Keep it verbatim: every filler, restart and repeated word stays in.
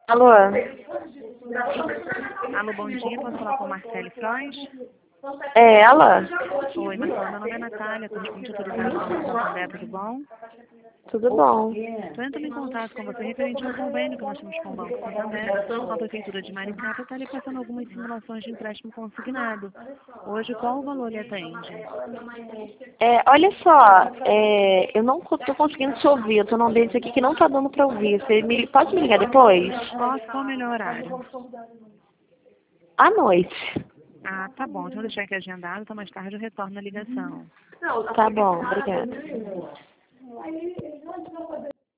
Alô? Alô, bom dia. Posso falar com a Marcele Frois? É ela? Oi, Marcela. Meu nome é Natália, correspondente autorizada do Banco Santander, tudo bom? Tudo bom? Estou entrando em contato com você referente ao convênio que nós temos com o Banco Santander, com a Prefeitura de Maricá, para estar lhe passando algumas simulações de empréstimo consignado. Hoje, qual o valor lhe atende? É, olha só, é, eu não estou conseguindo te ouvir, eu estou num ambiente aqui que não está dando para ouvir. Você me, pode me ligar depois? Posso? Qual o melhor horário? À noite. Ah, tá bom. Então, deixar aqui agendado, então mais tarde eu retorno a ligação. Tá bom, obrigada.